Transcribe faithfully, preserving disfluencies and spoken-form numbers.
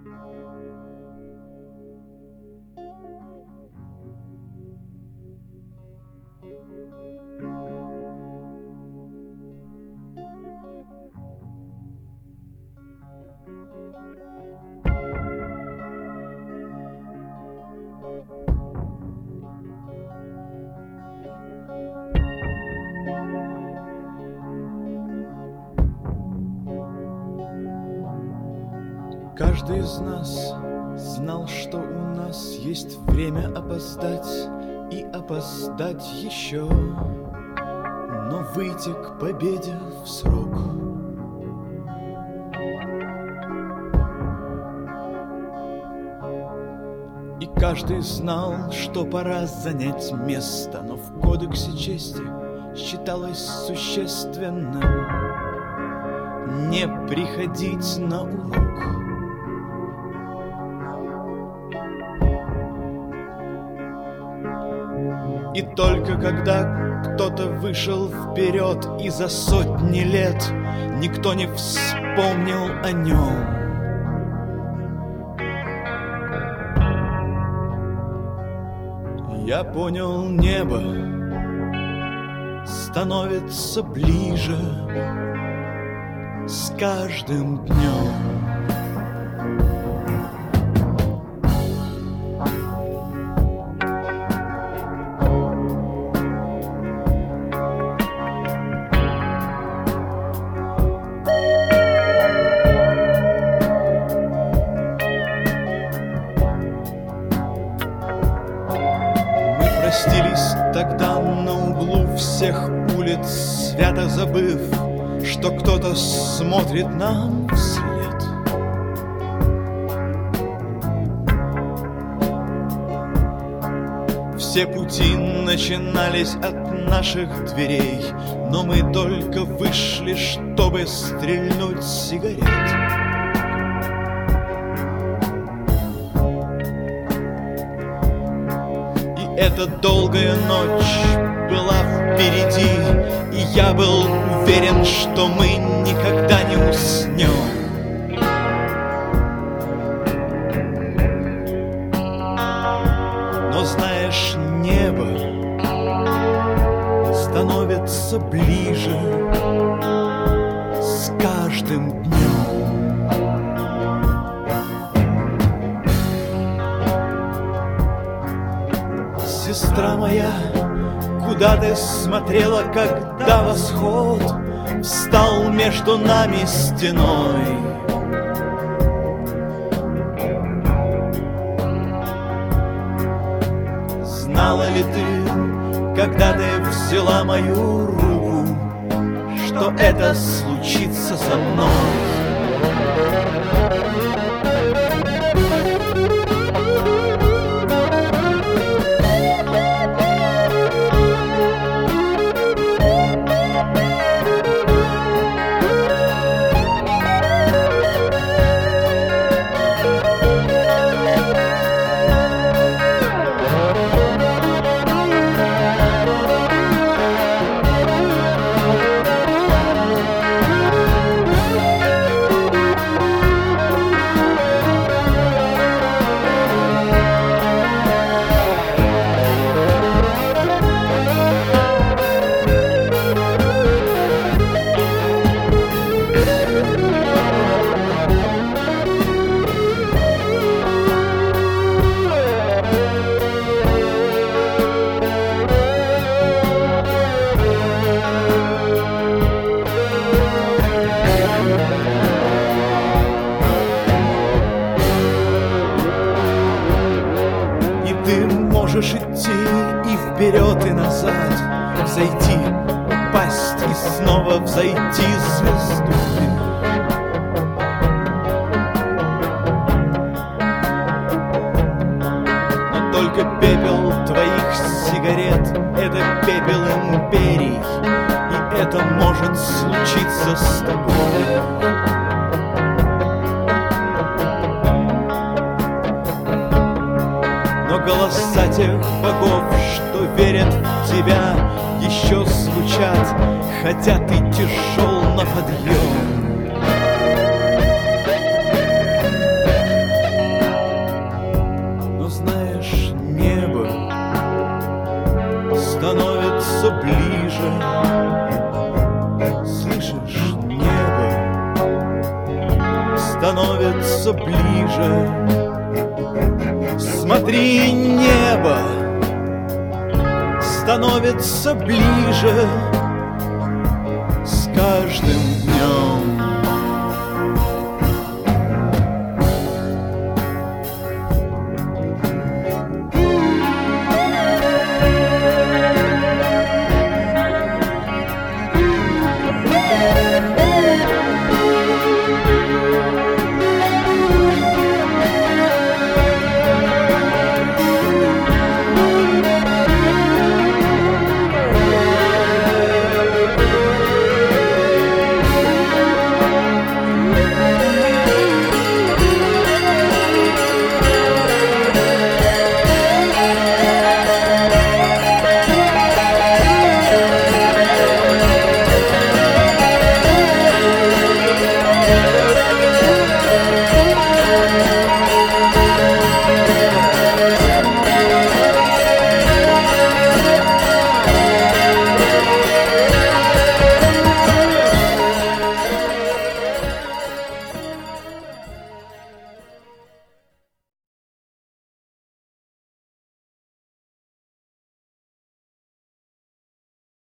Каждый из нас знал, что у нас есть время опоздать и опоздать еще, но выйти к победе в срок. И каждый знал, что пора занять место, но в кодексе чести считалось существенным не приходить на урок. И только когда кто-то вышел вперед, и за сотни лет никто не вспомнил о нем, я понял, небо становится ближе с каждым днем. Простились тогда на углу всех улиц, свято забыв, что кто-то смотрит нам вслед. Все пути начинались от наших дверей, но мы только вышли, чтобы стрельнуть сигарет. Эта долгая ночь была впереди, и я был уверен, что мы никогда не уснем. Но знаешь, небо становится ближе с каждым днем. Сестра моя, куда ты смотрела, когда восход встал между нами стеной? Знала ли ты, когда ты взяла мою руку, что это случится со мной? Можешь идти и вперед, и назад, взойти, упасть и снова взойти звездой. Но только пепел твоих сигарет — это пепел империй, и это может случиться с тобой. Голоса тех богов, что верят в тебя, еще звучат, хотя ты тяжел на подъем. становится ближе. Смотри, небо становится ближе с каждым днем.